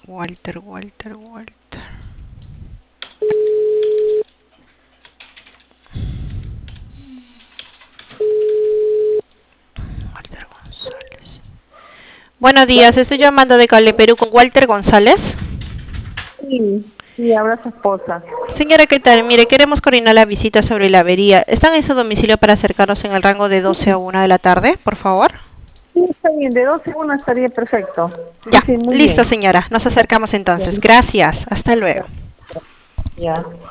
Walter, Walter, Walter. Walter González. Buenos días, estoy llamando de Cali, Perú con Walter González. Sí, sí, habla su esposa. Señora, ¿qué tal? Mire, queremos coordinar la visita sobre la avería. ¿Están en su domicilio para acercarnos en el rango de 12 a 1 de la tarde, por favor? Sí, está bien, de 12 a 1 estaría perfecto. Sí, Ya, sí, muy listo, bien. señora. Nos acercamos Ya, entonces. Gracias. Hasta luego. ya. Ya.